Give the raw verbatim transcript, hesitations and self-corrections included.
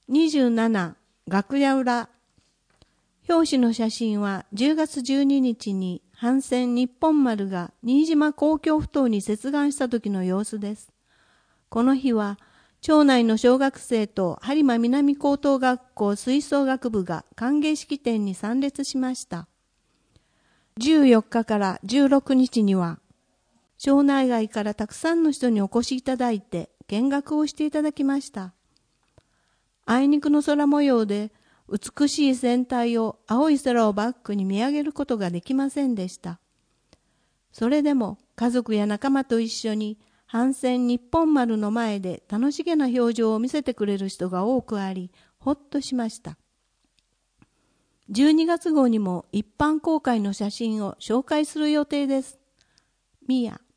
にじゅうなな、楽屋裏。表紙の写真はじゅうがつじゅうににちに帆船日本丸が新島公共埠頭に接岸した時の様子です。この日は、町内の小学生と播磨南高等学校吹奏楽部が歓迎式典に参列しました。じゅうよっかからじゅうろくにちには、町内外からたくさんの人にお越しいただいて見学をしていただきました。あいにくの空模様で美しい船体を青い空をバックに見上げることができませんでした。それでも家族や仲間と一緒に帆船日本丸の前で楽しげな表情を見せてくれる人が多くあり、ほっとしました。じゅうにがつ号にも一般公開の写真を紹介する予定です。ミヤ